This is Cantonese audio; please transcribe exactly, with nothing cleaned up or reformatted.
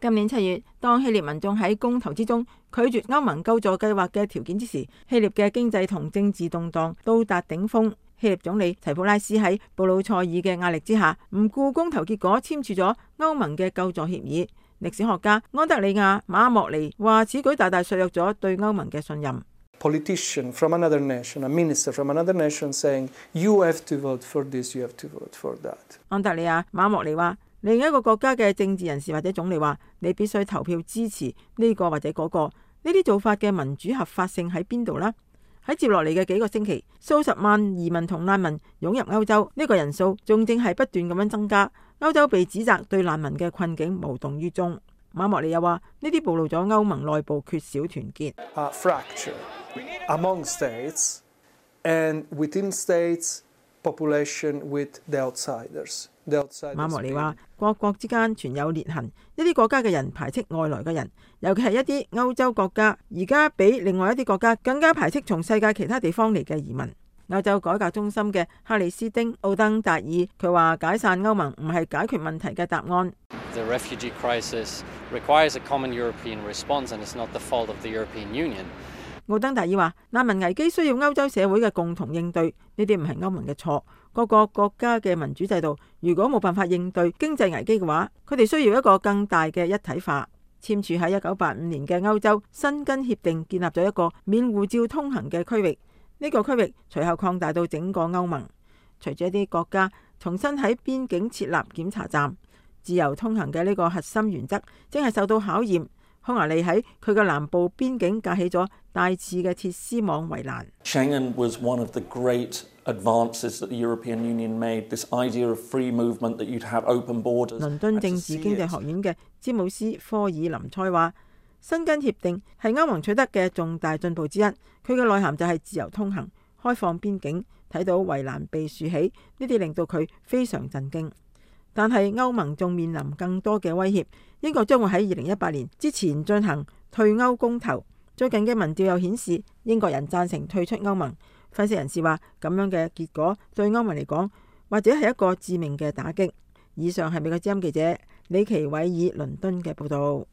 今年七月，當希臘民眾喺公投之中拒絕歐盟救助計劃嘅條件之時，希臘嘅經濟同政治動盪到達頂峰。希臘總理齊普拉斯喺布魯塞爾嘅壓力之下，唔顧公投結果，簽署咗歐盟嘅救助協議。歷史學家安德里亞馬莫尼話：此舉大大削弱咗對歐盟嘅信任。 Politician from another nation, a minister from another nation saying, you have to vote for this, you have to vote for that. 安德里亞馬莫尼話：另一個國家嘅政治人士或者總理話，你必須投票支持呢個或者嗰個。呢啲做法嘅民主合法性喺邊度呢？喺接落嚟嘅幾個星期，數十萬移民同難民湧入歐洲，呢個人數仲正係不斷咁樣增加。歐洲被指責對難民嘅困境無動於衷。馬莫尼又話：呢啲暴露咗歐盟內部缺少團結。 A fracture among states and within states, population with the outsiders. 馬莫尼話：各國之間存有裂痕，一啲國家嘅人排斥外來嘅人，尤其係一啲歐洲國家，而家比另外一啲國家更加排斥從世界其他地方嚟嘅移民。歐洲改革中心嘅克里斯丁奧登達爾佢話：解散歐盟唔係解決問題嘅答案。 The refugee crisis requires a common European response, and it's not the fault of the European Union. 奧登達爾話：難民危機需要歐洲社會嘅共同應對，呢啲唔係歐盟嘅錯。各個國家嘅民主制度如果冇辦法應對經濟危機嘅話，佢哋需要一個更大嘅一體化。簽署喺一九八五年嘅歐洲申根協定建立咗一個免護照通行嘅區域，呢個區域隨後擴大到整個歐盟。隨住一啲國家重新喺邊境設立檢查站，自由通行嘅呢個核心原則正係受到考驗。匈牙利喺佢嘅南部邊境架起咗大致嘅鐵絲網圍欄。 Schengen was one of the great advances that the European Union made. This idea of free movement, that you'd have open borders. 倫敦政治經濟學院嘅詹姆斯科爾林塞話：申根協定係歐盟取得嘅重大進步之一。佢嘅內涵就係自由通行、開放邊境，睇到圍欄被豎起，呢啲令到佢非常震驚。但係歐盟仲面臨更多嘅威脅。英國將會喺二零一八年之前進行退歐公投。最近嘅民調又顯示，英國人贊成退出歐盟。分析人士話，咁樣嘅結果對歐盟嚟講，或者係一個致命嘅打擊。以上係美國之音記者李奇偉爾倫敦嘅報導。